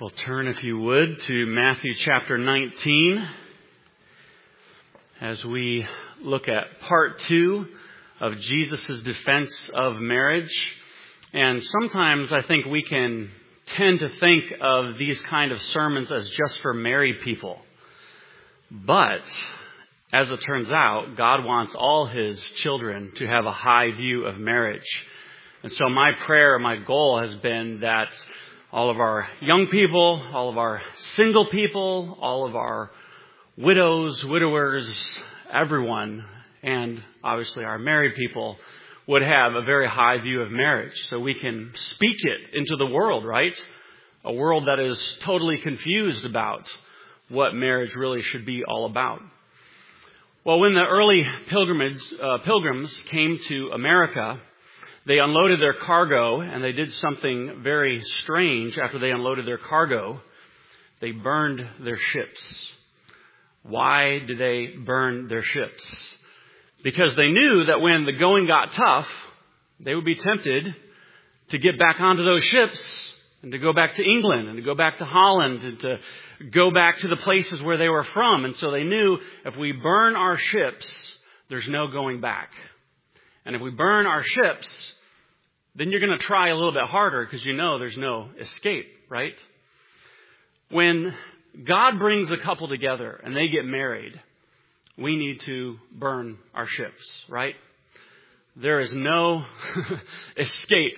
Well, turn, if you would, to Matthew chapter 19 as we look at part 2 of Jesus' defense of marriage. And sometimes I think we can tend to think of these kind of sermons as just for married people. But as it turns out, God wants all His children to have a high view of marriage. And so my prayer, my goal has been that all of our young people, all of our single people, all of our widows, widowers, everyone, and obviously our married people would have a very high view of marriage so we can speak it into the world, right? A world that is totally confused about what marriage really should be all about. Well, when the early pilgrims came to America, they unloaded their cargo, and they did something very strange after they unloaded their cargo. They burned their ships. Why did they burn their ships? Because they knew that when the going got tough, they would be tempted to get back onto those ships and to go back to England and to go back to Holland and to go back to the places where they were from. And so they knew if we burn our ships, there's no going back. And if we burn our ships, then you're going to try a little bit harder because you know there's no escape, right? When God brings a couple together and they get married, we need to burn our ships, right? There is no escape.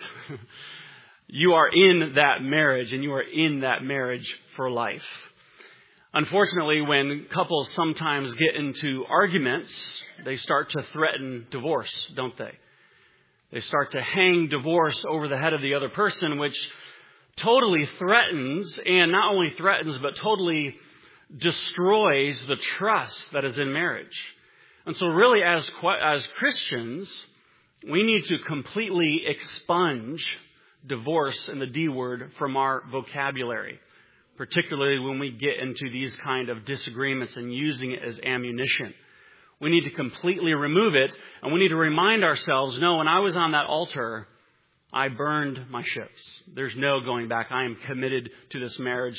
You are in that marriage, and you are in that marriage for life. Unfortunately, when couples sometimes get into arguments, they start to threaten divorce, don't they? They start to hang divorce over the head of the other person, which totally threatens, and not only threatens, but totally destroys the trust that is in marriage. And so really, as Christians, we need to completely expunge divorce and the D word from our vocabulary, particularly when we get into these kind of disagreements and using it as ammunition. We need to completely remove it, and we need to remind ourselves, no, when I was on that altar, I burned my ships. There's no going back. I am committed to this marriage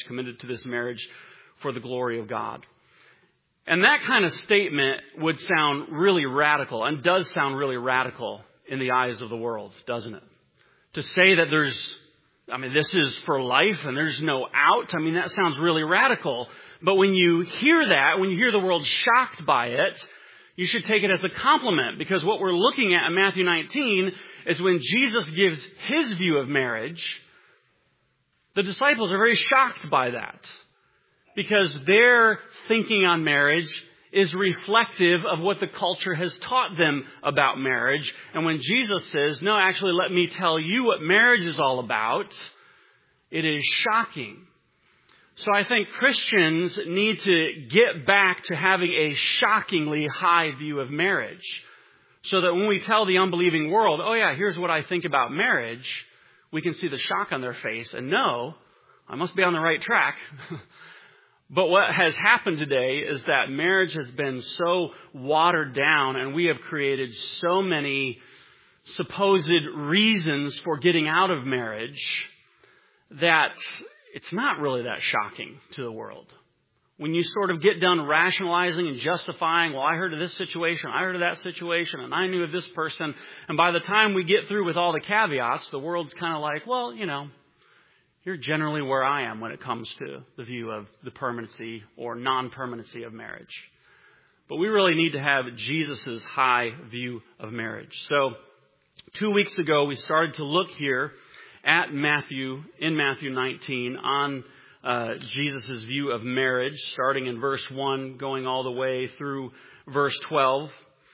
for the glory of God. And that kind of statement would sound really radical, and does sound really radical in the eyes of the world, doesn't it? To say that this is for life and there's no out. That sounds really radical. But when you hear that, when you hear the world shocked by it, you should take it as a compliment, because what we're looking at in Matthew 19 is when Jesus gives His view of marriage, the disciples are very shocked by that, because their thinking on marriage is reflective of what the culture has taught them about marriage. And when Jesus says, no, actually, let me tell you what marriage is all about, it is shocking. So I think Christians need to get back to having a shockingly high view of marriage, so that when we tell the unbelieving world, oh yeah, here's what I think about marriage, we can see the shock on their face and know, I must be on the right track. But what has happened today is that marriage has been so watered down, and we have created so many supposed reasons for getting out of marriage that it's not really that shocking to the world. When you sort of get done rationalizing and justifying, well, I heard of this situation, I heard of that situation, and I knew of this person. And by the time we get through with all the caveats, the world's kind of like, well, you're generally where I am when it comes to the view of the permanency or non-permanency of marriage. But we really need to have Jesus' high view of marriage. So 2 weeks ago, we started to look here at Matthew 19, on Jesus' view of marriage, starting in verse 1, going all the way through verse 12.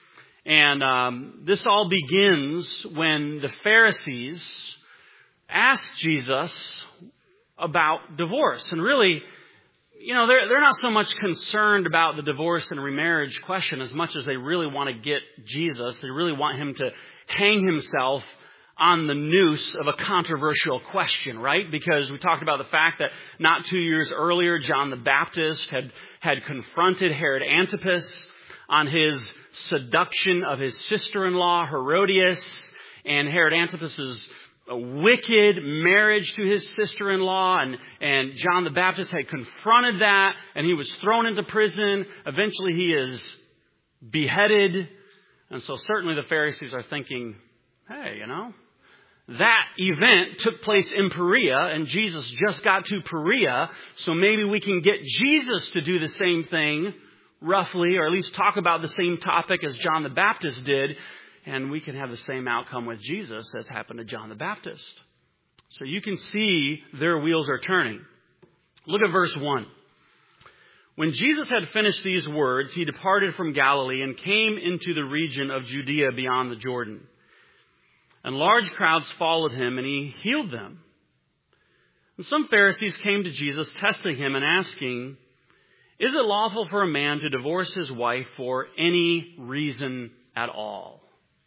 And this all begins when the Pharisees asked Jesus about divorce. And really, they're not so much concerned about the divorce and remarriage question as much as they really want to get Jesus. They really want Him to hang Himself on the noose of a controversial question, right? Because we talked about the fact that not 2 years earlier, John the Baptist had confronted Herod Antipas on his seduction of his sister-in-law, Herodias, and Herod Antipas's a wicked marriage to his sister-in-law, and John the Baptist had confronted that, and he was thrown into prison. Eventually he is beheaded. And so certainly the Pharisees are thinking, hey, that event took place in Perea, and Jesus just got to Perea, so maybe we can get Jesus to do the same thing, roughly, or at least talk about the same topic as John the Baptist did, and we can have the same outcome with Jesus as happened to John the Baptist. So you can see their wheels are turning. Look at verse 1. When Jesus had finished these words, he departed from Galilee and came into the region of Judea beyond the Jordan. And large crowds followed him, and he healed them. And some Pharisees came to Jesus, testing him and asking, "Is it lawful for a man to divorce his wife for any reason at all?"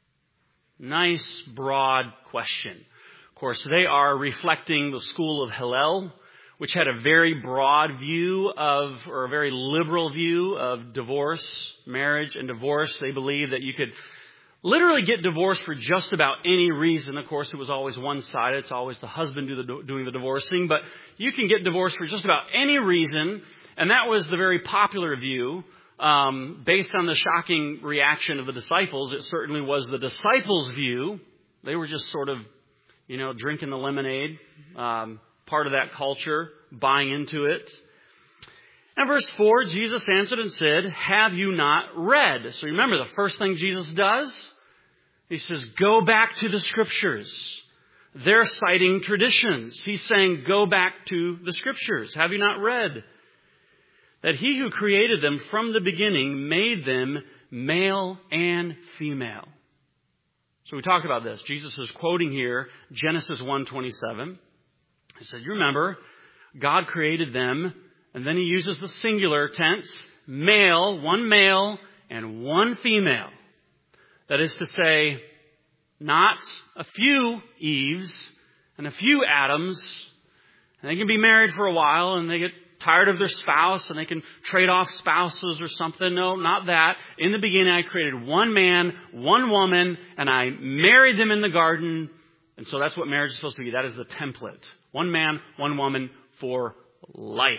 Nice, broad question. Of course, they are reflecting the school of Hillel, which had a very broad view or a very liberal view of divorce, marriage and divorce. They believe that you could literally get divorced for just about any reason. Of course, it was always one-sided. It's always the husband doing the divorcing. But you can get divorced for just about any reason. And that was the very popular view. Based on the shocking reaction of the disciples, it certainly was the disciples' view. They were just sort of, drinking the lemonade, part of that culture, buying into it. And verse 4, Jesus answered and said, "Have you not read?" So remember, the first thing Jesus does, he says, go back to the Scriptures. They're citing traditions. He's saying, go back to the Scriptures. Have you not read that he who created them from the beginning made them male and female? So we talked about this. Jesus is quoting here Genesis 1:27. He said, you remember, God created them, and then he uses the singular tense, male and one female. That is to say, not a few Eves and a few Adams, and they can be married for a while and they get tired of their spouse and they can trade off spouses or something. No, not that. In the beginning, I created one man, one woman, and I married them in the garden. And so that's what marriage is supposed to be. That is the template. One man, one woman for life.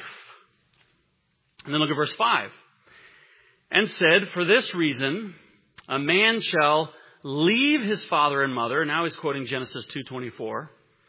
And then look at verse 5. And said, for this reason, a man shall leave his father and mother. Now he's quoting Genesis 2:24.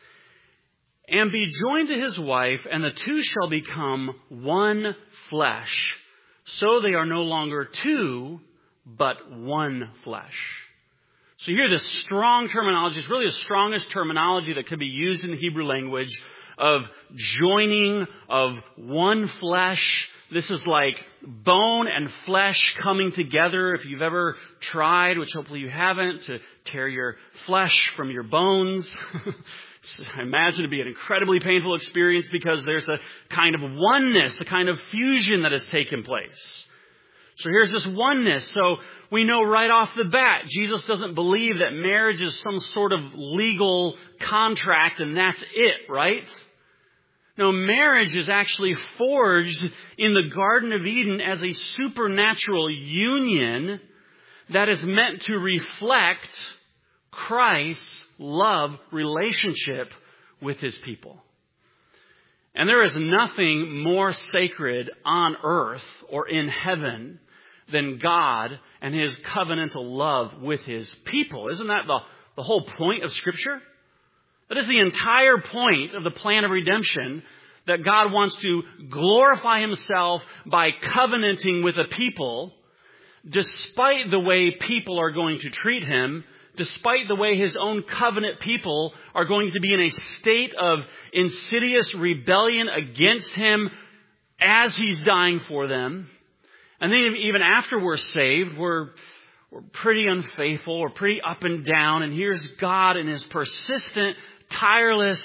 And be joined to his wife, and the two shall become one flesh. So they are no longer two, but one flesh. So you hear this strong terminology. It's really the strongest terminology that could be used in the Hebrew language of joining, of one flesh. This is like bone and flesh coming together. If you've ever tried, which hopefully you haven't, to tear your flesh from your bones, I imagine it'd be an incredibly painful experience because there's a kind of oneness, a kind of fusion that has taken place. So here's this oneness. So we know right off the bat, Jesus doesn't believe that marriage is some sort of legal contract and that's it, right? No, marriage is actually forged in the Garden of Eden as a supernatural union that is meant to reflect Christ's love relationship with his people. And there is nothing more sacred on earth or in heaven than God and his covenantal love with his people. Isn't that the whole point of Scripture? That is the entire point of the plan of redemption, that God wants to glorify himself by covenanting with a people, despite the way people are going to treat him, despite the way his own covenant people are going to be in a state of insidious rebellion against him as he's dying for them. And then even after we're saved, we're pretty unfaithful, we're pretty up and down, and here's God in his persistent, tireless,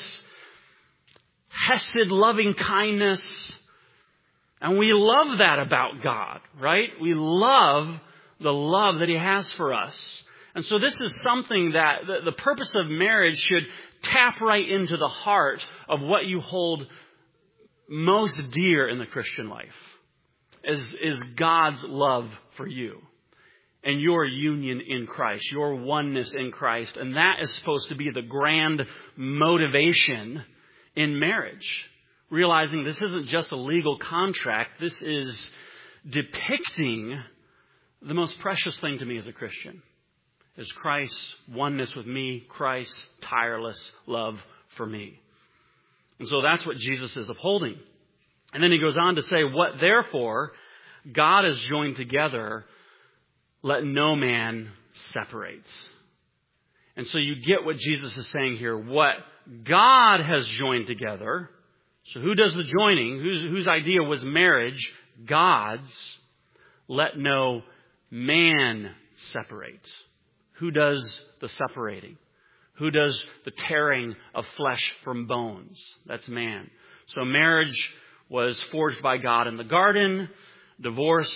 hesed, loving kindness. And we love that about God, right? We love the love that he has for us. And so this is something that the purpose of marriage should tap right into the heart of what you hold most dear in the Christian life, is God's love for you. and your union in Christ, your oneness in Christ. And that is supposed to be the grand motivation in marriage. Realizing this isn't just a legal contract. This is depicting the most precious thing to me as a Christian. Is Christ's oneness with me, Christ's tireless love for me. And so that's what Jesus is upholding. And then he goes on to say, what therefore God has joined together, let no man separate. And so you get what Jesus is saying here. What God has joined together. So who does the joining? Whose idea was marriage? God's. Let no man separate. Who does the separating? Who does the tearing of flesh from bones? That's man. So marriage was forged by God in the garden. Divorce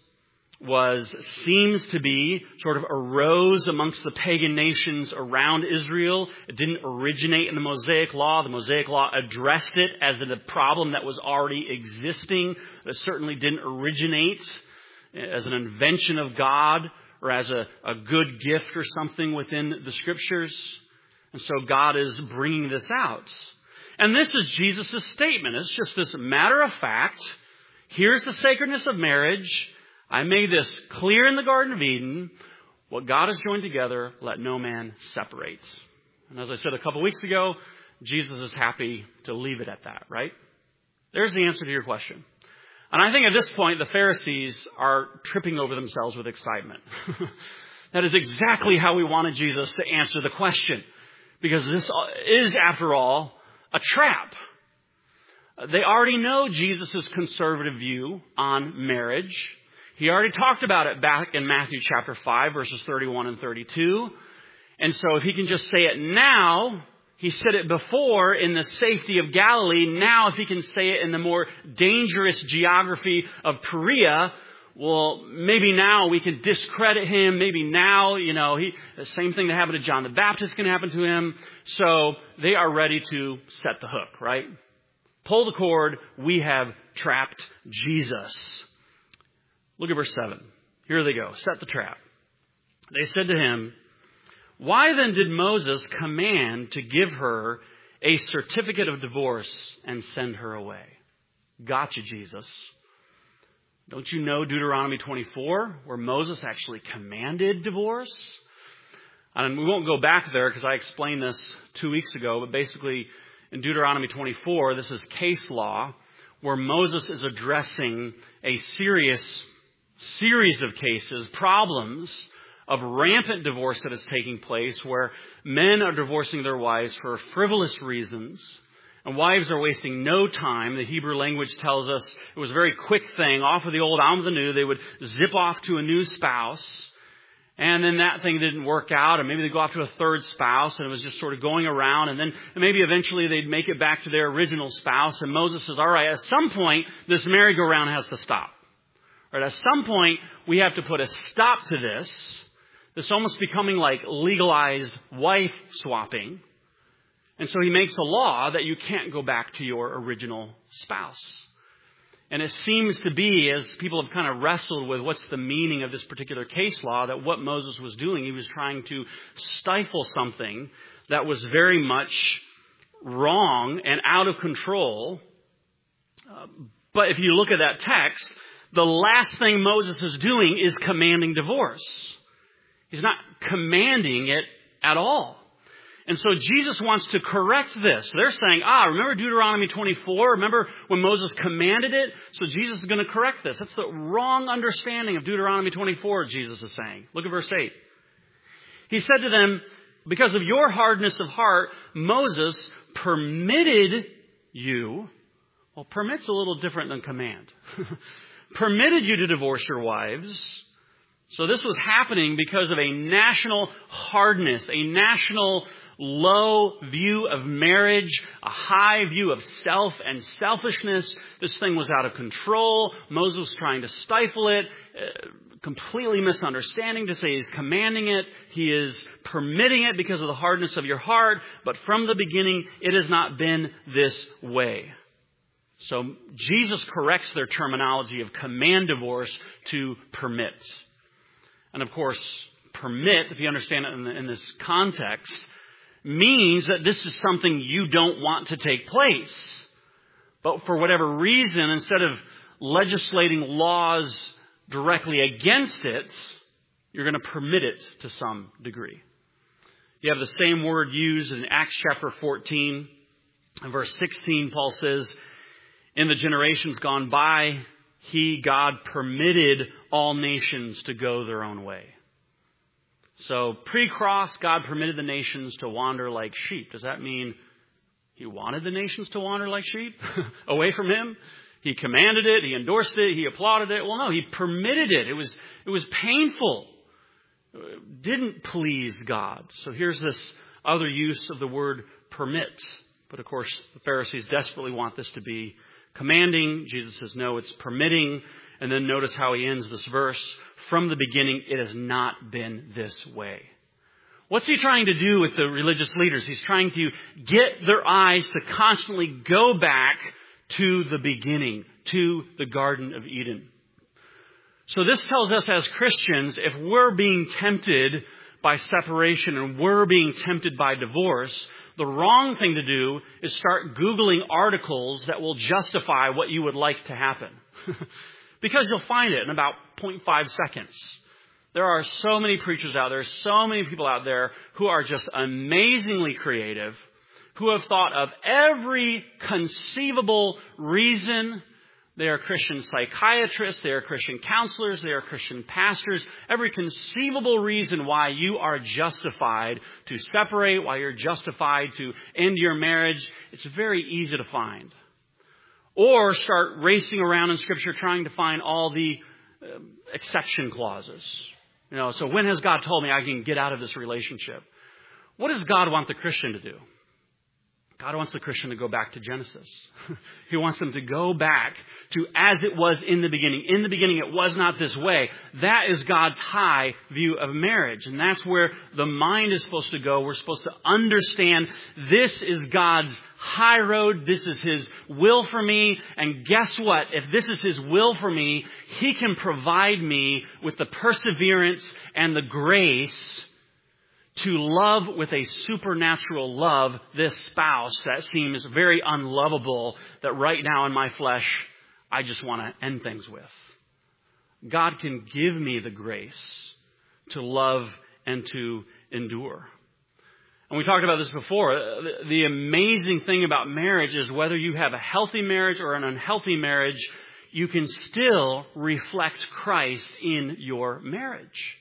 seems to be, sort of arose amongst the pagan nations around Israel. It didn't originate in the Mosaic Law. The Mosaic Law addressed it as a problem that was already existing. It certainly didn't originate as an invention of God or as a good gift or something within the Scriptures. And so God is bringing this out. And this is Jesus' statement. It's just this matter of fact. Here's the sacredness of marriage. I made this clear in the Garden of Eden. What God has joined together, let no man separate. And as I said a couple weeks ago, Jesus is happy to leave it at that, right? There's the answer to your question. And I think at this point, the Pharisees are tripping over themselves with excitement. That is exactly how we wanted Jesus to answer the question. Because this is, after all, a trap. They already know Jesus' conservative view on marriage. He already talked about it back in Matthew chapter 5, verses 31 and 32. And so if he can just say it now, he said it before in the safety of Galilee. Now if he can say it in the more dangerous geography of Perea, well, maybe now we can discredit him. Maybe now, the same thing that happened to John the Baptist can happen to him. So they are ready to set the hook, right? Pull the cord. We have trapped Jesus. Look at verse 7. Here they go. Set the trap. They said to him, why then did Moses command to give her a certificate of divorce and send her away? Gotcha, Jesus. Don't you know Deuteronomy 24, where Moses actually commanded divorce? And we won't go back there because I explained this 2 weeks ago, but basically in Deuteronomy 24, this is case law, where Moses is addressing a serious series of cases, problems of rampant divorce that is taking place, where men are divorcing their wives for frivolous reasons, and wives are wasting no time. The Hebrew language tells us it was a very quick thing. Off of the old, on with the new. They would zip off to a new spouse, and then that thing didn't work out, and maybe they'd go off to a third spouse, and it was just sort of going around, and then maybe eventually they'd make it back to their original spouse, and Moses says, all right, at some point, this merry-go-round has to stop. Right, at some point, we have to put a stop to this. It's almost becoming like legalized wife swapping. And so he makes a law that you can't go back to your original spouse. And it seems to be, as people have kind of wrestled with what's the meaning of this particular case law, that what Moses was doing, he was trying to stifle something that was very much wrong and out of control. But if you look at that text, the last thing Moses is doing is commanding divorce. He's not commanding it at all. And so Jesus wants to correct this. They're saying, remember Deuteronomy 24? Remember when Moses commanded it? So Jesus is going to correct this. That's the wrong understanding of Deuteronomy 24, Jesus is saying. Look at verse 8. He said to them, because of your hardness of heart, Moses permitted you. Well, permit's a little different than command. Permitted you to divorce your wives. So this was happening because of a national hardness, a national low view of marriage, a high view of self and selfishness. This thing was out of control. Moses was trying to stifle it, completely misunderstanding to say he's commanding it. He is permitting it because of the hardness of your heart. But from the beginning, it has not been this way. So Jesus corrects their terminology of command divorce to permit. And of course, permit, if you understand it in this context, means that this is something you don't want to take place. But for whatever reason, instead of legislating laws directly against it, you're going to permit it to some degree. You have the same word used in Acts chapter 14. In verse 16, Paul says, in the generations gone by, God, permitted all nations to go their own way. So pre-cross, God permitted the nations to wander like sheep. Does that mean He wanted the nations to wander like sheep away from Him? He commanded it. He endorsed it. He applauded it. Well, no, He permitted it. It was painful. It didn't please God. So here's this other use of the word permit. But of course, the Pharisees desperately want this to be commanding. Jesus says, no, it's permitting. And then notice how he ends this verse. From the beginning, it has not been this way. What's he trying to do with the religious leaders? He's trying to get their eyes to constantly go back to the beginning, to the Garden of Eden. So this tells us as Christians, if we're being tempted by separation and we're being tempted by divorce, the wrong thing to do is start Googling articles that will justify what you would like to happen. Because you'll find it in about 0.5 seconds. There are so many preachers out there, so many people out there who are just amazingly creative, who have thought of every conceivable reason. They are Christian psychiatrists, they are Christian counselors, they are Christian pastors. Every conceivable reason why you are justified to separate, why you're justified to end your marriage, it's very easy to find. Or start racing around in Scripture trying to find all the exception clauses. So when has God told me I can get out of this relationship? What does God want the Christian to do? God wants the Christian to go back to Genesis. He wants them to go back to as it was in the beginning. In the beginning, it was not this way. That is God's high view of marriage. And that's where the mind is supposed to go. We're supposed to understand this is God's high road. This is His will for me. And guess what? If this is His will for me, He can provide me with the perseverance and the grace to love with a supernatural love this spouse that seems very unlovable, that right now in my flesh, I just want to end things with. God can give me the grace to love and to endure. And we talked about this before. The amazing thing about marriage is whether you have a healthy marriage or an unhealthy marriage, you can still reflect Christ in your marriage.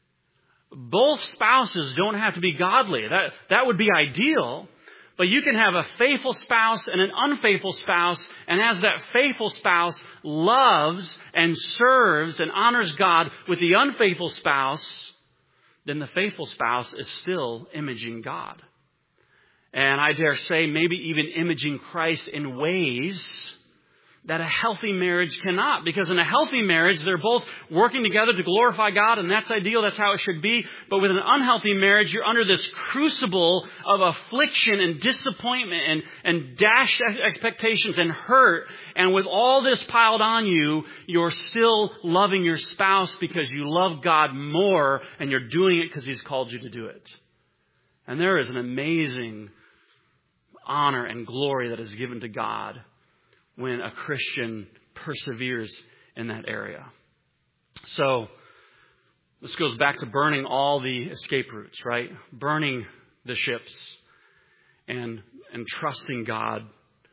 Both spouses don't have to be godly. That would be ideal. But you can have a faithful spouse and an unfaithful spouse. And as that faithful spouse loves and serves and honors God with the unfaithful spouse, then the faithful spouse is still imaging God. And I dare say maybe even imaging Christ in ways that a healthy marriage cannot. Because in a healthy marriage, they're both working together to glorify God, and that's ideal. That's how it should be. But with an unhealthy marriage, you're under this crucible of affliction and disappointment and dashed expectations and hurt. And with all this piled on you, you're still loving your spouse because you love God more, and you're doing it because He's called you to do it. And there is an amazing honor and glory that is given to God when a Christian perseveres in that area. So this goes back to burning all the escape routes, right? Burning the ships and trusting God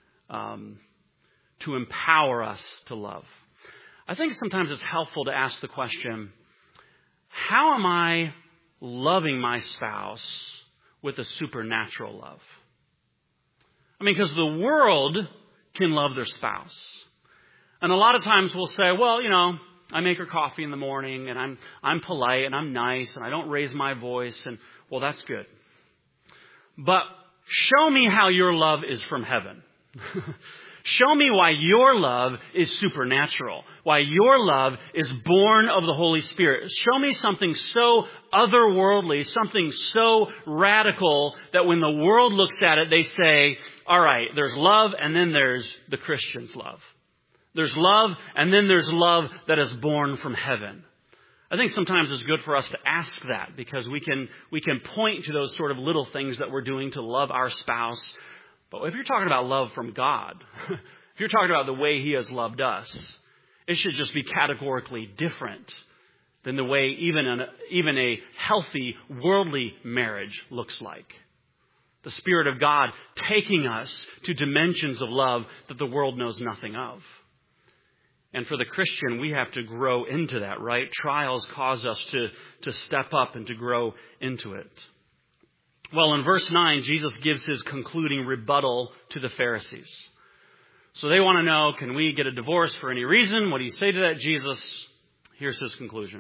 to empower us to love. I think sometimes it's helpful to ask the question, how am I loving my spouse with a supernatural love? I mean, because the world can love their spouse. And a lot of times we'll say, well, I make her coffee in the morning and I'm polite and I'm nice and I don't raise my voice, and well, that's good. But show me how your love is from heaven. Show me why your love is supernatural, why your love is born of the Holy Spirit. Show me something so otherworldly, something so radical that when the world looks at it, they say, all right, there's love and then there's the Christian's love. There's love and then there's love that is born from heaven. I think sometimes it's good for us to ask that because we can point to those sort of little things that we're doing to love our spouse. But if you're talking about love from God, if you're talking about the way He has loved us, it should just be categorically different than the way even a healthy worldly marriage looks like. The Spirit of God taking us to dimensions of love that the world knows nothing of. And for the Christian, we have to grow into that, right? Trials cause us to step up and to grow into it. Well, in verse 9, Jesus gives His concluding rebuttal to the Pharisees. So they want to know, can we get a divorce for any reason? What do you say to that, Jesus? Here's His conclusion.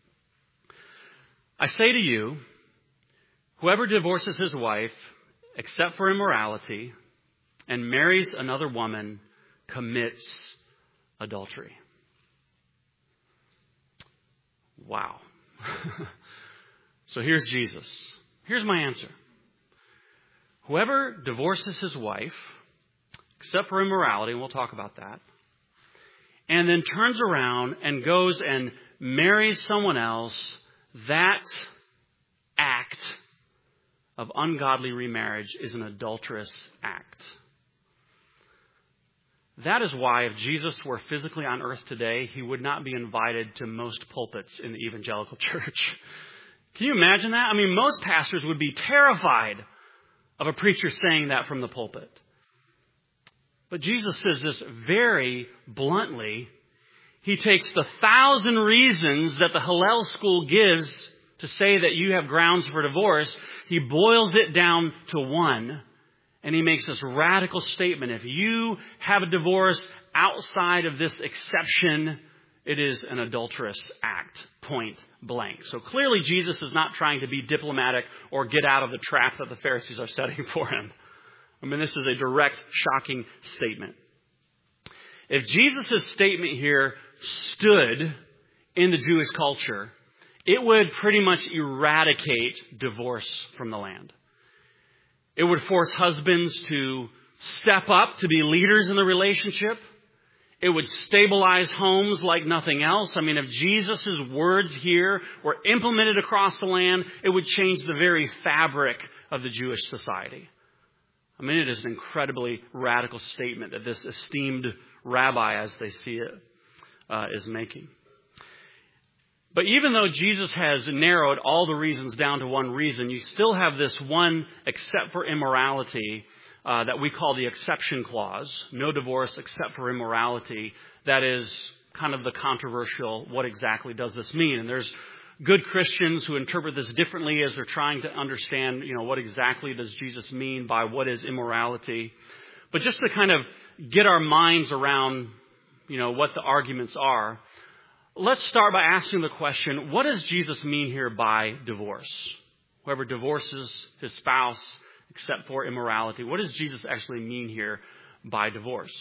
I say to you, whoever divorces his wife, except for immorality, and marries another woman, commits adultery. Wow. So here's Jesus. Here's my answer. Whoever divorces his wife, except for immorality, and we'll talk about that, and then turns around and goes and marries someone else, that act of ungodly remarriage is an adulterous act. That is why if Jesus were physically on earth today, He would not be invited to most pulpits in the evangelical church. Can you imagine that? I mean, most pastors would be terrified of a preacher saying that from the pulpit. But Jesus says this very bluntly. He takes the 1,000 reasons that the Hillel school gives to say that you have grounds for divorce. He boils it down to one. And He makes this radical statement. If you have a divorce outside of this exception, it is an adulterous act, point blank. So clearly Jesus is not trying to be diplomatic or get out of the trap that the Pharisees are setting for Him. I mean, this is a direct, shocking statement. If Jesus' statement here stood in the Jewish culture, it would pretty much eradicate divorce from the land. It would force husbands to step up to be leaders in the relationship. It would stabilize homes like nothing else. I mean, if Jesus' words here were implemented across the land, it would change the very fabric of the Jewish society. I mean, it is an incredibly radical statement that this esteemed rabbi, as they see it, is making. But even though Jesus has narrowed all the reasons down to one reason, you still have this one, except for immorality, that we call the exception clause. No divorce except for immorality. That is kind of the controversial, what exactly does this mean? And there's good Christians who interpret this differently as they're trying to understand, what exactly does Jesus mean by what is immorality. But just to kind of get our minds around, what the arguments are, let's start by asking the question, what does Jesus mean here by divorce? Whoever divorces his spouse except for immorality. What does Jesus actually mean here by divorce?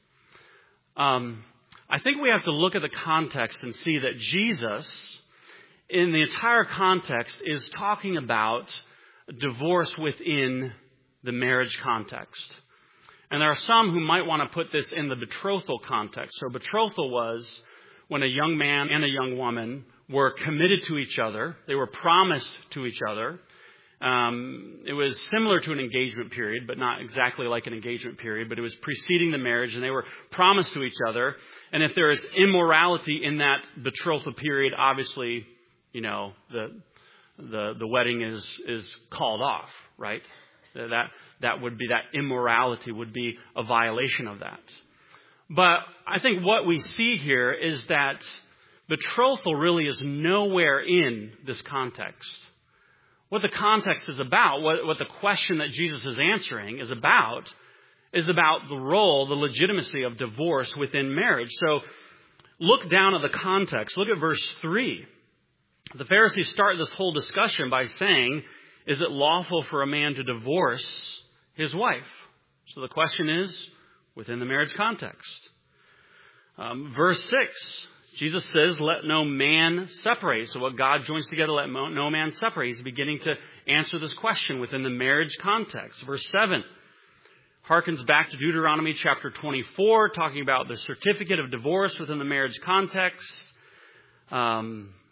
I think we have to look at the context and see that Jesus, in the entire context, is talking about divorce within the marriage context. And there are some who might want to put this in the betrothal context. So betrothal was when a young man and a young woman were committed to each other. They were promised to each other. It was similar to an engagement period, but not exactly like an engagement period, but it was preceding the marriage, and they were promised to each other. And if there is immorality in that betrothal period, obviously, the wedding is called off, right? That would be, that immorality would be a violation of that. But I think what we see here is that betrothal really is nowhere in this context. What the context is about, what the question that Jesus is answering is about the role, the legitimacy of divorce within marriage. So look down at the context. Look at verse 3. The Pharisees start this whole discussion by saying, is it lawful for a man to divorce his wife? So the question is, within the marriage context. Verse 6, Jesus says, let no man separate. So what God joins together, let no man separate. He's beginning to answer this question within the marriage context. Verse 7 harkens back to Deuteronomy chapter 24, talking about the certificate of divorce within the marriage context.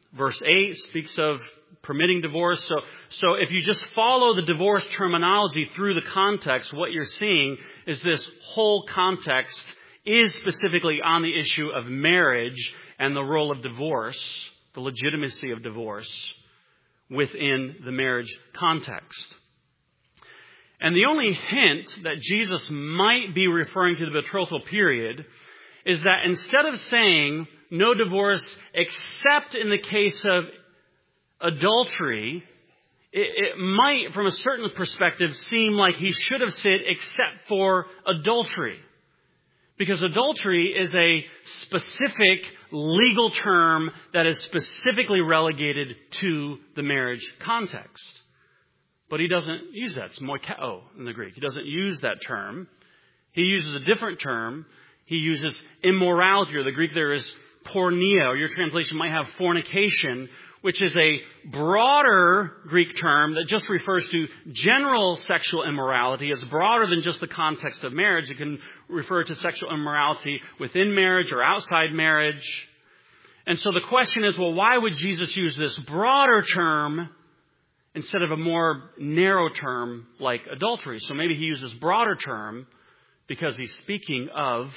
Verse 8 speaks of permitting divorce. So if you just follow the divorce terminology through the context, what you're seeing is this whole context is specifically on the issue of marriage and the role of divorce, the legitimacy of divorce within the marriage context. And the only hint that Jesus might be referring to the betrothal period is that instead of saying no divorce except in the case of adultery, it might, from a certain perspective, seem like he should have said except for adultery. Because adultery is a specific legal term that is specifically relegated to the marriage context. But he doesn't use that. It's moikeo in the Greek. He doesn't use that term. He uses a different term. He uses immorality, or the Greek there is porneia, or your translation might have fornication, which is a broader Greek term that just refers to general sexual immorality. It's broader than just the context of marriage. It can refer to sexual immorality within marriage or outside marriage. And so the question is, well, why would Jesus use this broader term instead of a more narrow term like adultery? So maybe he uses broader term because he's speaking of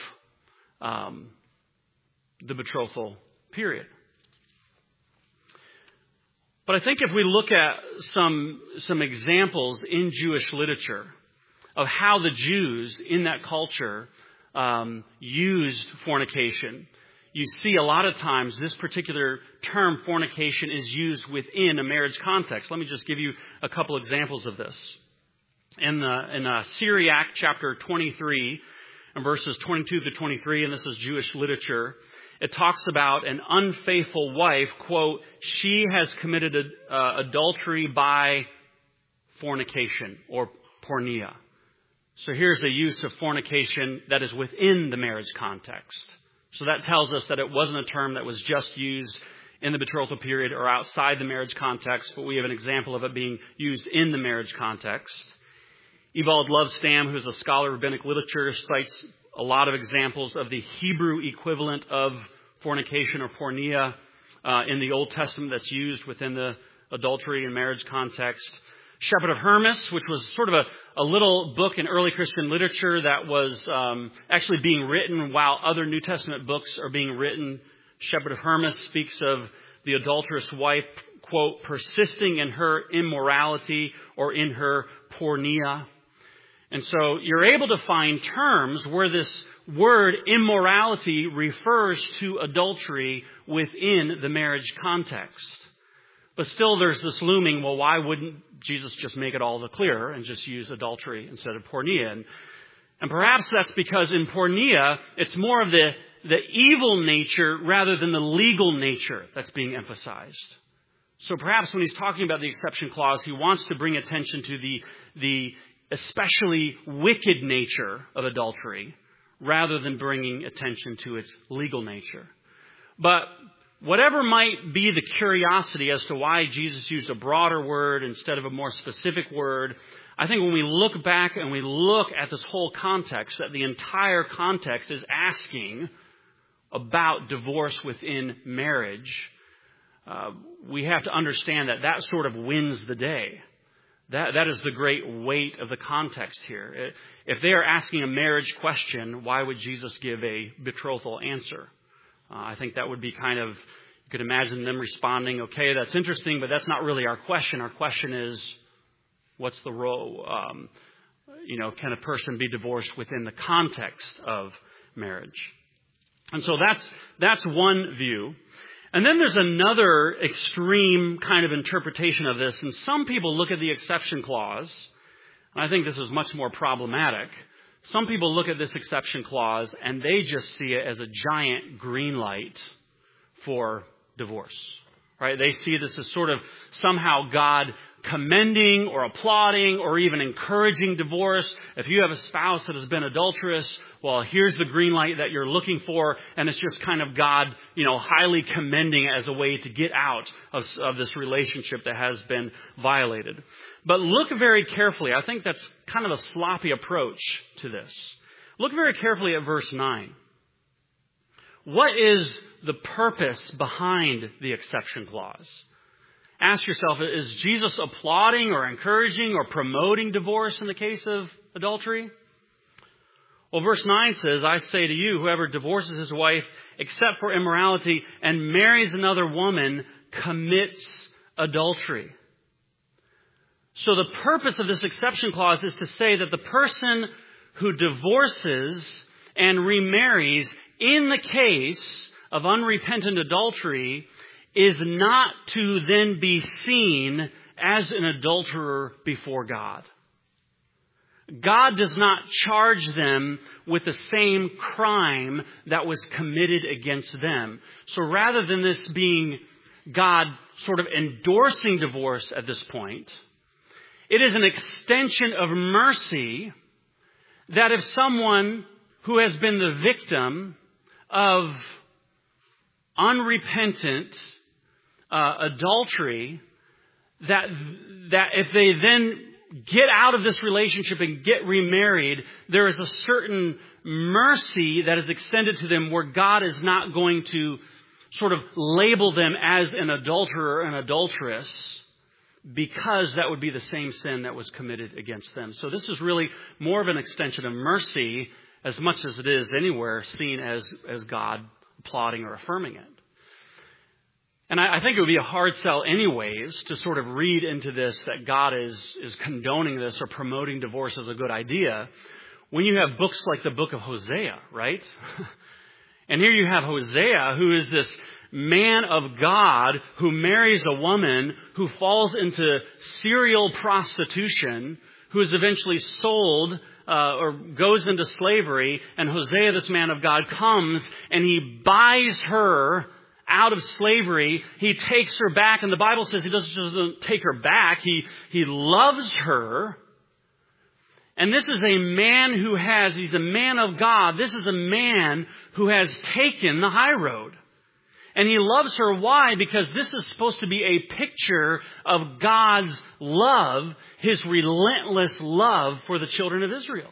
the betrothal period. But I think if we look at some examples in Jewish literature of how the Jews in that culture used fornication, you see a lot of times this particular term fornication is used within a marriage context. Let me just give you a couple examples of this. In Syriac chapter 23 and verses 22 to 23, and this is Jewish literature, it talks about an unfaithful wife, quote, she has committed adultery by fornication or porneia. So here's a use of fornication that is within the marriage context. So that tells us that it wasn't a term that was just used in the betrothal period or outside the marriage context, but we have an example of it being used in the marriage context. Ewald Lovestam, who's a scholar of rabbinic literature, cites a lot of examples of the Hebrew equivalent of fornication or porneia in the Old Testament that's used within the adultery and marriage context. Shepherd of Hermas, which was sort of a little book in early Christian literature that was actually being written while other New Testament books are being written. Shepherd of Hermas speaks of the adulterous wife, quote, persisting in her immorality or in her porneia. And so you're able to find terms where this word immorality refers to adultery within the marriage context. But still there's this looming, well, why wouldn't Jesus just make it all the clearer and just use adultery instead of porneia? And perhaps that's because in porneia, it's more of the evil nature rather than the legal nature that's being emphasized. So perhaps when he's talking about the exception clause, he wants to bring attention to the especially wicked nature of adultery rather than bringing attention to its legal nature. But whatever might be the curiosity as to why Jesus used a broader word instead of a more specific word, I think when we look back and we look at this whole context, that the entire context is asking about divorce within marriage, we have to understand that sort of wins the day. That is the great weight of the context here. If they are asking a marriage question, why would Jesus give a betrothal answer? I think that would be kind of, you could imagine them responding, okay, that's interesting, but that's not really our question. Our question is, what's the role? Can a person be divorced within the context of marriage? And so that's one view. And then there's another extreme kind of interpretation of this. And some people look at the exception clause, and I think this is much more problematic. Some people look at this exception clause and they just see it as a giant green light for divorce. Right? They see this as sort of somehow God commending or applauding or even encouraging divorce. If you have a spouse that has been adulterous, well, here's the green light that you're looking for. And it's just kind of God, highly commending it as a way to get out of this relationship that has been violated. But look very carefully. I think that's kind of a sloppy approach to this. Look very carefully at verse 9. What is the purpose behind the exception clause? Ask yourself, is Jesus applauding or encouraging or promoting divorce in the case of adultery? Well, verse 9 says, I say to you, whoever divorces his wife except for immorality and marries another woman commits adultery. So the purpose of this exception clause is to say that the person who divorces and remarries in the case of unrepentant adultery is not to then be seen as an adulterer before God. God does not charge them with the same crime that was committed against them. So rather than this being God sort of endorsing divorce at this point, it is an extension of mercy that if someone who has been the victim of unrepentant adultery, that if they then get out of this relationship and get remarried, there is a certain mercy that is extended to them where God is not going to sort of label them as an adulterer or an adulteress, because that would be the same sin that was committed against them. So this is really more of an extension of mercy as much as it is anywhere seen as God applauding or affirming it. And I think it would be a hard sell anyways to sort of read into this that God is condoning this or promoting divorce as a good idea when you have books like the book of Hosea, right? And here you have Hosea, who is this man of God who marries a woman who falls into serial prostitution, who is eventually sold or goes into slavery. And Hosea, this man of God, comes and he buys her out of slavery. He takes her back, and the Bible says he doesn't take her back. He loves her. And this is a man he's a man of God. This is a man who has taken the high road. And he loves her. Why? Because this is supposed to be a picture of God's love, his relentless love for the children of Israel.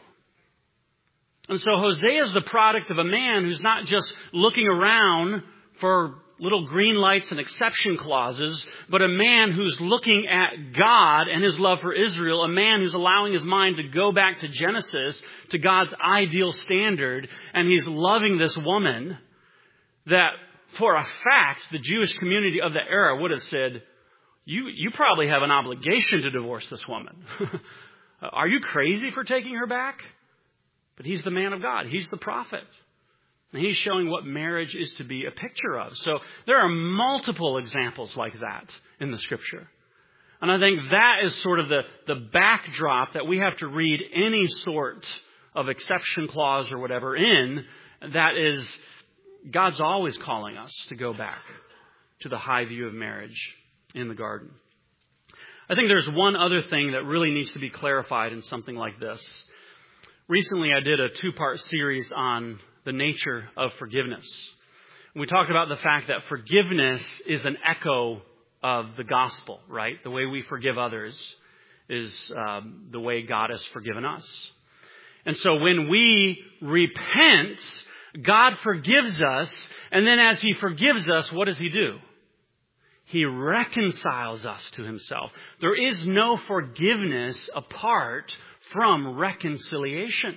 And so Hosea is the product of a man who's not just looking around for little green lights and exception clauses, but a man who's looking at God and his love for Israel, a man who's allowing his mind to go back to Genesis, to God's ideal standard, and he's loving this woman that, for a fact, the Jewish community of the era would have said, you probably have an obligation to divorce this woman. Are you crazy for taking her back? But he's the man of God. He's the prophet. And he's showing what marriage is to be a picture of. So there are multiple examples like that in the Scripture. And I think that is sort of the backdrop that we have to read any sort of exception clause or whatever in. That is, God's always calling us to go back to the high view of marriage in the garden. I think there's one other thing that really needs to be clarified in something like this. Recently, I did a 2-part series on the nature of forgiveness. We talked about the fact that forgiveness is an echo of the gospel, right? The way we forgive others is the way God has forgiven us. And so when we repent, God forgives us, and then as he forgives us, what does he do? He reconciles us to himself. There is no forgiveness apart from reconciliation.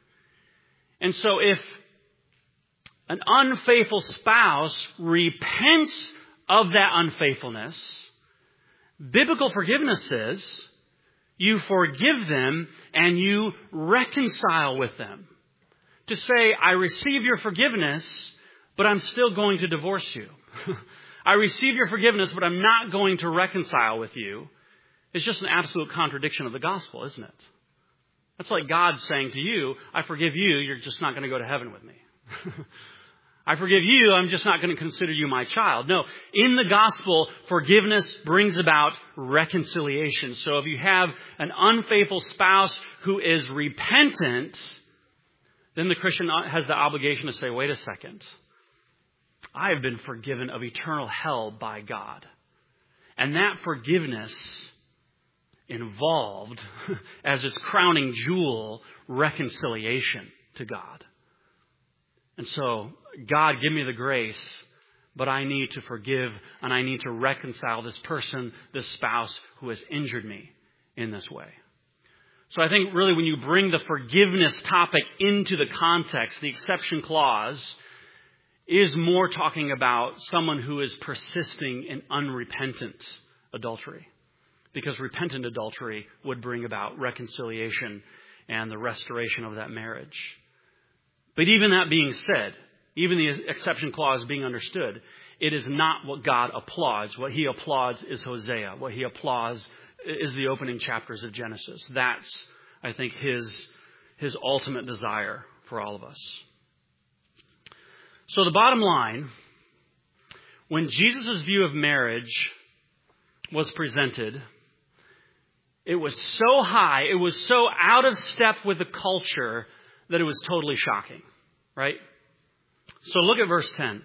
And so if an unfaithful spouse repents of that unfaithfulness, biblical forgiveness says you forgive them and you reconcile with them. To say, I receive your forgiveness, but I'm still going to divorce you. I receive your forgiveness, but I'm not going to reconcile with you. It's just an absolute contradiction of the gospel, isn't it? That's like God saying to you, I forgive you, you're just not going to go to heaven with me. I forgive you, I'm just not going to consider you my child. No, in the gospel, forgiveness brings about reconciliation. So if you have an unfaithful spouse who is repentant, then the Christian has the obligation to say, wait a second. I have been forgiven of eternal hell by God. And that forgiveness involved, as its crowning jewel, reconciliation to God. And so, God, give me the grace but I need to forgive and I need to reconcile this person, this spouse who has injured me in this way. So I think really when you bring the forgiveness topic into the context, the exception clause is more talking about someone who is persisting in unrepentant adultery. Because repentant adultery would bring about reconciliation and the restoration of that marriage. But even that being said, even the exception clause being understood, it is not what God applauds. What he applauds is Hosea. What he applauds is the opening chapters of Genesis. That's, I think, his ultimate desire for all of us. So the bottom line, when Jesus' view of marriage was presented, it was so high, it was so out of step with the culture that it was totally shocking, right? So look at verse 10.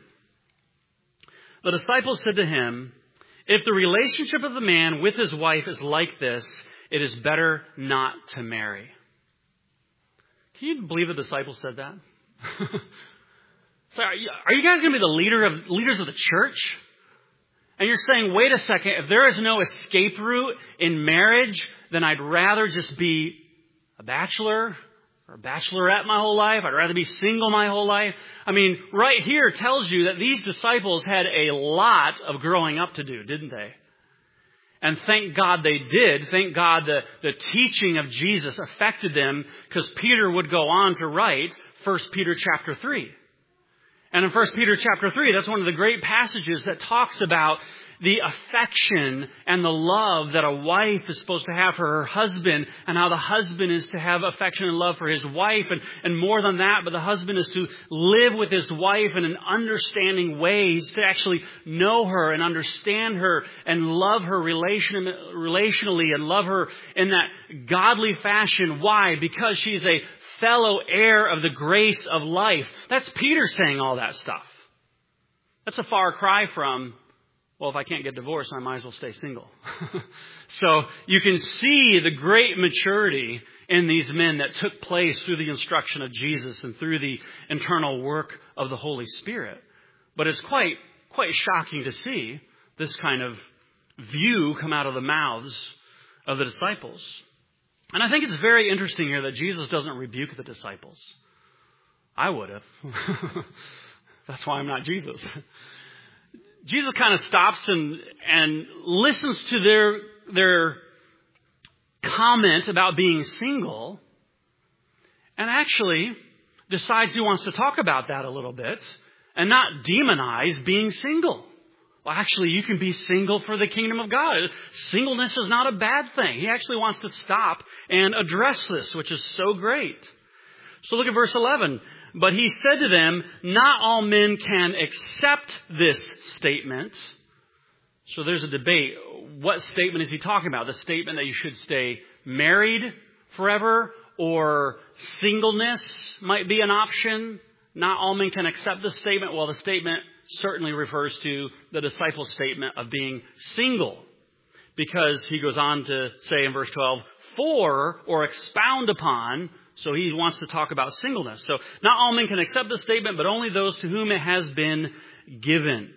The disciples said to him, "If the relationship of the man with his wife is like this, it is better not to marry." Can you believe the disciples said that? So are you guys going to be the leaders of the church? And you're saying, wait a second, if there is no escape route in marriage, then I'd rather just be a bachelor or a bachelorette my whole life. I'd rather be single my whole life. I mean, right here tells you that these disciples had a lot of growing up to do, didn't they? And thank God they did. Thank God the teaching of Jesus affected them, because Peter would go on to write 1 Peter chapter 3. And in 1 Peter chapter 3, that's one of the great passages that talks about the affection and the love that a wife is supposed to have for her husband, and how the husband is to have affection and love for his wife. And more than that, but the husband is to live with his wife in an understanding way. He's to actually know her and understand her and love her relationally and love her in that godly fashion. Why? Because she's a fellow heir of the grace of life. That's Peter saying all that stuff. That's a far cry from, well, if I can't get divorced, I might as well stay single. So you can see the great maturity in these men that took place through the instruction of Jesus and through the internal work of the Holy Spirit. But it's quite shocking to see this kind of view come out of the mouths of the disciples. And I think it's very interesting here that Jesus doesn't rebuke the disciples. I would have. That's why I'm not Jesus. Jesus kind of stops and listens to their comment about being single, and actually decides he wants to talk about that a little bit and not demonize being single. Well, actually, you can be single for the kingdom of God. Singleness is not a bad thing. He actually wants to stop and address this, which is so great. So look at verse 11. But he said to them, not all men can accept this statement. So there's a debate. What statement is he talking about? The statement that you should stay married forever, or singleness might be an option. Not all men can accept this statement. Well, the statement certainly refers to the disciples' statement of being single, because he goes on to say in verse 12, for, or expound upon. So he wants to talk about singleness. So not all men can accept this statement, but only those to whom it has been given.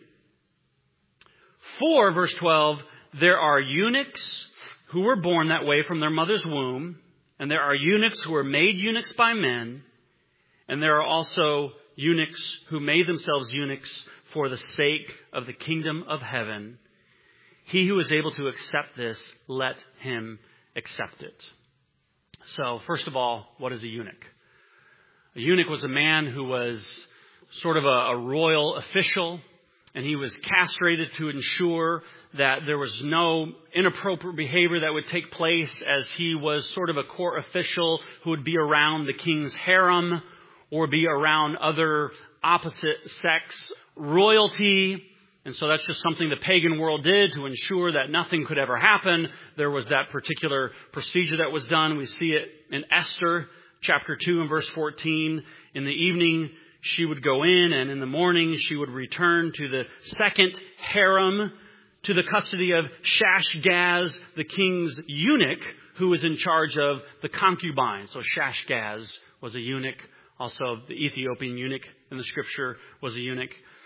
For, verse 12, there are eunuchs who were born that way from their mother's womb, and there are eunuchs who were made eunuchs by men, and there are also eunuchs who made themselves eunuchs for the sake of the kingdom of heaven. He who is able to accept this, let him accept it. So, first of all, what is a eunuch? A eunuch was a man who was sort of a royal official, and he was castrated to ensure that there was no inappropriate behavior that would take place, as he was sort of a court official who would be around the king's harem or be around other opposite sex royalty. And so that's just something the pagan world did to ensure that nothing could ever happen. There was that particular procedure that was done. We see it in Esther chapter 2 and verse 14. In the evening, she would go in, and in the morning, she would return to the second harem, to the custody of Shashgaz, the king's eunuch, who was in charge of the concubines. So Shashgaz was a eunuch. Also, the Ethiopian eunuch in the scripture was a eunuch.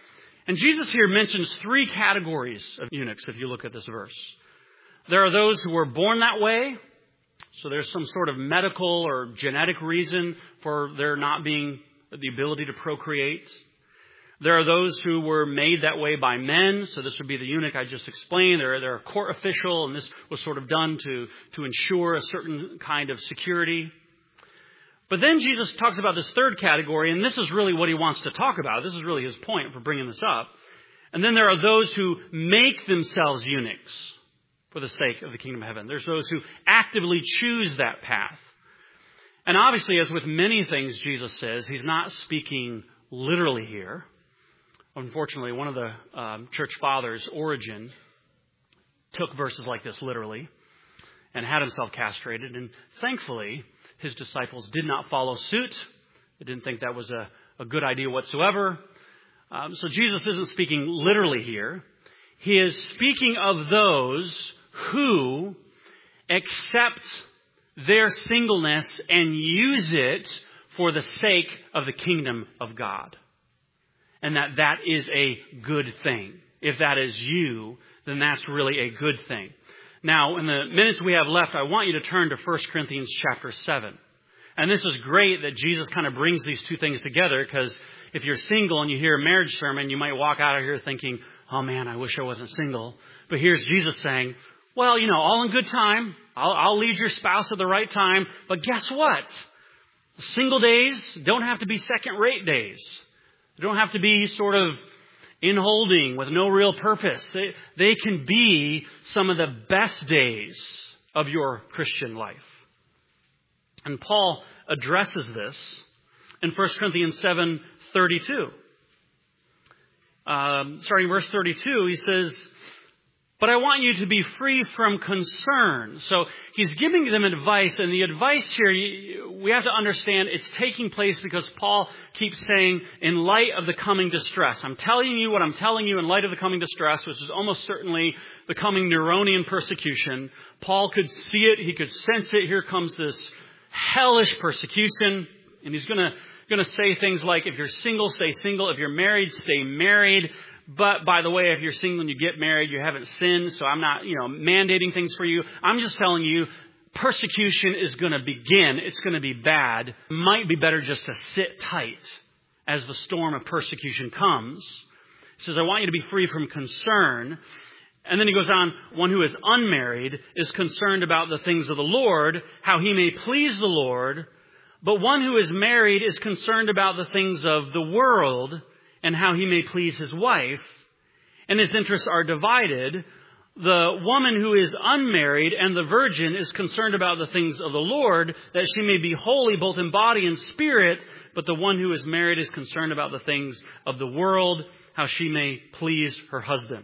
And Jesus here mentions three categories of eunuchs if you look at this verse. There are those who were born that way. So there's some sort of medical or genetic reason for there not being the ability to procreate. There are those who were made that way by men. So this would be the eunuch I just explained. They're a court official, and this was sort of done to ensure a certain kind of security. But then Jesus talks about this third category, and this is really what he wants to talk about. This is really his point for bringing this up. And then there are those who make themselves eunuchs for the sake of the kingdom of heaven. There's those who actively choose that path. And obviously, as with many things Jesus says, he's not speaking literally here. Unfortunately, one of the church fathers, Origen, took verses like this literally and had himself castrated. And thankfully, his disciples did not follow suit. They didn't think that was a good idea whatsoever. So Jesus isn't speaking literally here. He is speaking of those who accept their singleness and use it for the sake of the kingdom of God. And that is a good thing. If that is you, then that's really a good thing. Now, in the minutes we have left, I want you to turn to 1 Corinthians chapter 7. And this is great that Jesus kind of brings these two things together, because if you're single and you hear a marriage sermon, you might walk out of here thinking, oh man, I wish I wasn't single. But here's Jesus saying, well, all in good time. I'll lead your spouse at the right time. But guess what? Single days don't have to be second-rate days. They don't have to be sort of in holding with no real purpose. They can be some of the best days of your Christian life. And Paul addresses this in 1 Corinthians 7:32. Starting verse 32, he says, but I want you to be free from concern. So he's giving them advice, and the advice here, we have to understand it's taking place because Paul keeps saying, in light of the coming distress. I'm telling you what I'm telling you in light of the coming distress, which is almost certainly the coming Neronian persecution. Paul could see it. He could sense it. Here comes this hellish persecution. And he's going to say things like, if you're single, stay single. If you're married, stay married. But by the way, if you're single and you get married, you haven't sinned. So I'm not, mandating things for you. I'm just telling you, persecution is going to begin. It's going to be bad. Might be better just to sit tight as the storm of persecution comes. He says, I want you to be free from concern. And then he goes on, one who is unmarried is concerned about the things of the Lord, how he may please the Lord. But one who is married is concerned about the things of the world and how he may please his wife. And his interests are divided. The woman who is unmarried and the virgin is concerned about the things of the Lord, that she may be holy both in body and spirit. But the one who is married is concerned about the things of the world, how she may please her husband.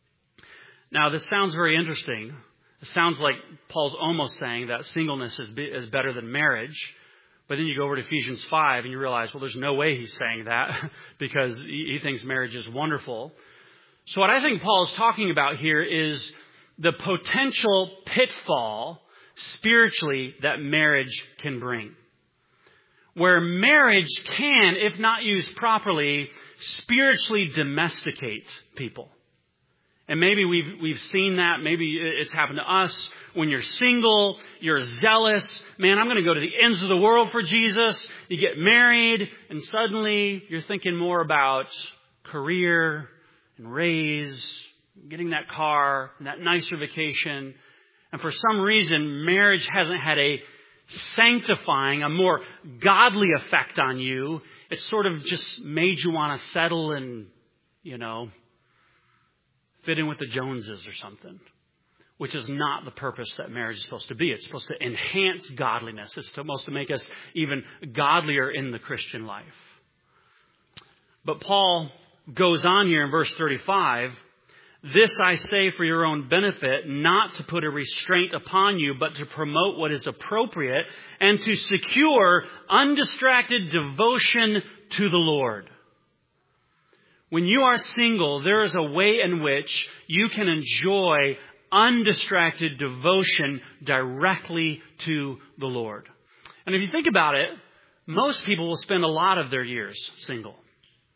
Now, this sounds very interesting. It sounds like Paul's almost saying that singleness is better than marriage. But then you go over to Ephesians 5 and you realize, well, there's no way he's saying that because he thinks marriage is wonderful. So what I think Paul is talking about here is the potential pitfall spiritually that marriage can bring. Where marriage can, if not used properly, spiritually domesticate people. And maybe we've seen that. Maybe it's happened to us. When you're single, you're zealous. Man, I'm going to go to the ends of the world for Jesus. You get married, and suddenly you're thinking more about career and raise, getting that car, and that nicer vacation. And for some reason, marriage hasn't had a sanctifying, a more godly effect on you. It's sort of just made you want to settle and, fit in with the Joneses or something, which is not the purpose that marriage is supposed to be. It's supposed to enhance godliness. It's supposed to make us even godlier in the Christian life. But Paul goes on here in verse 35, this I say for your own benefit, not to put a restraint upon you, but to promote what is appropriate and to secure undistracted devotion to the Lord. When you are single, there is a way in which you can enjoy undistracted devotion directly to the Lord. And if you think about it, most people will spend a lot of their years single.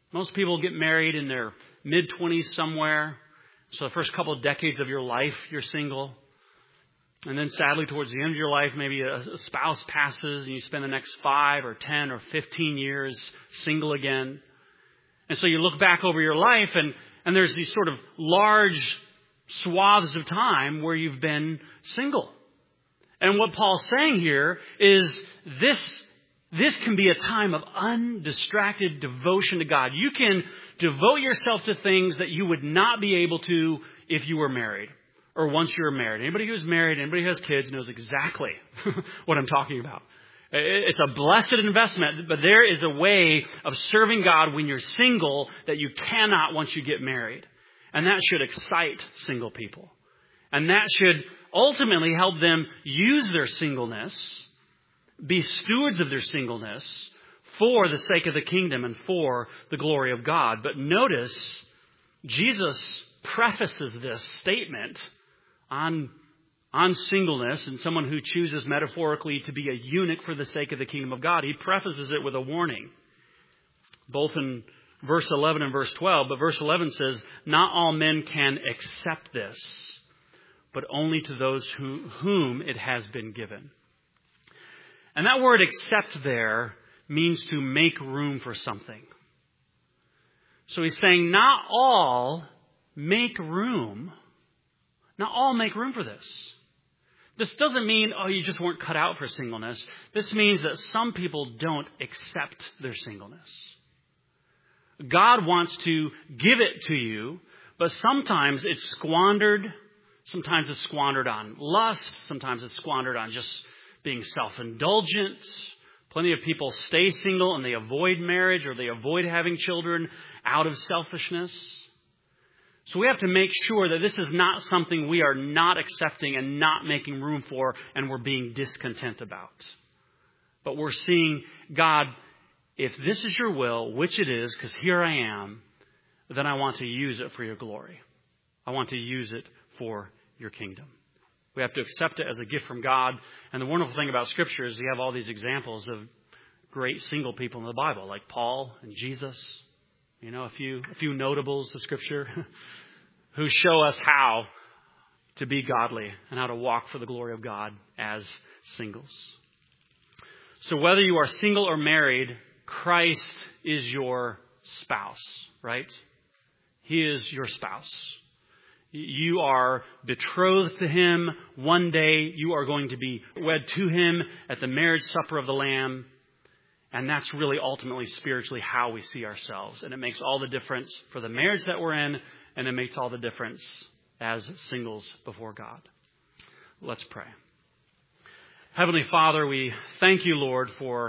Most people get married in their mid-20s somewhere. So the first couple of decades of your life, you're single. And then sadly, towards the end of your life, maybe a spouse passes and you spend the next 5 or 10 or 15 years single again. And so you look back over your life and there's these sort of large swaths of time where you've been single. And what Paul's saying here is this can be a time of undistracted devotion to God. You can devote yourself to things that you would not be able to if you were married or once you were married. Anybody who's married, anybody who has kids knows exactly what I'm talking about. It's a blessed investment, but there is a way of serving God when you're single that you cannot once you get married. And that should excite single people. And that should ultimately help them use their singleness, be stewards of their singleness for the sake of the kingdom and for the glory of God. But notice, Jesus prefaces this statement on singleness and someone who chooses metaphorically to be a eunuch for the sake of the kingdom of God. He prefaces it with a warning, both in verse 11 and verse 12. But verse 11 says, not all men can accept this, but only to those whom it has been given. And that word accept there means to make room for something. So he's saying not all make room. Not all make room for this. This doesn't mean, you just weren't cut out for singleness. This means that some people don't accept their singleness. God wants to give it to you, but sometimes it's squandered. Sometimes it's squandered on lust. Sometimes it's squandered on just being self-indulgent. Plenty of people stay single and they avoid marriage or they avoid having children out of selfishness. So we have to make sure that this is not something we are not accepting and not making room for and we're being discontent about. But we're seeing, God, if this is your will, which it is, because here I am, then I want to use it for your glory. I want to use it for your kingdom. We have to accept it as a gift from God. And the wonderful thing about Scripture is we have all these examples of great single people in the Bible, like Paul and Jesus. You know, a few notables of Scripture who show us how to be godly and how to walk for the glory of God as singles. So whether you are single or married, Christ is your spouse, right? He is your spouse. You are betrothed to Him. One day you are going to be wed to Him at the marriage supper of the Lamb. And that's really ultimately spiritually how we see ourselves. And it makes all the difference for the marriage that we're in, and it makes all the difference as singles before God. Let's pray. Heavenly Father, we thank you, Lord, for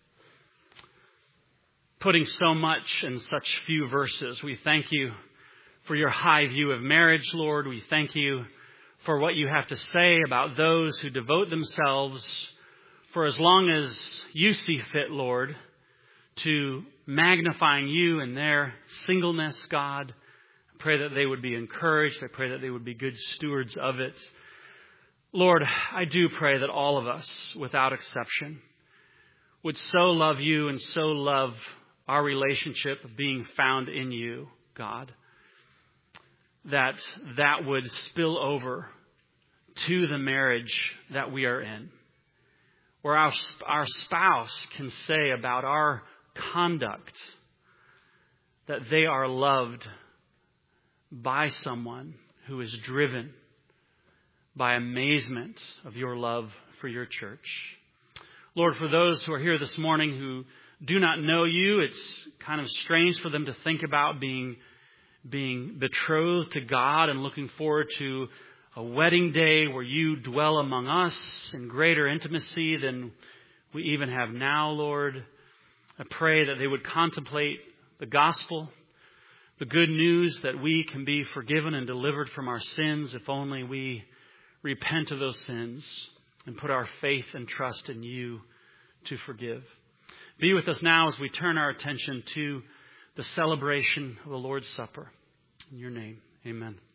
putting so much in such few verses. We thank you for your high view of marriage, Lord. We thank you for what you have to say about those who devote themselves for as long as you see fit, Lord, to magnifying you in their singleness, God. I pray that they would be encouraged. I pray that they would be good stewards of it. Lord, I do pray that all of us, without exception, would so love you and so love our relationship of being found in you, God, that would spill over to the marriage that we are in, where our spouse can say about our conduct that they are loved by someone who is driven by amazement of your love for your church. Lord, for those who are here this morning who do not know you, it's kind of strange for them to think about being betrothed to God and looking forward to a wedding day where you dwell among us in greater intimacy than we even have now, Lord. I pray that they would contemplate the gospel, the good news that we can be forgiven and delivered from our sins if only we repent of those sins and put our faith and trust in you to forgive. Be with us now as we turn our attention to the celebration of the Lord's Supper. In your name, amen.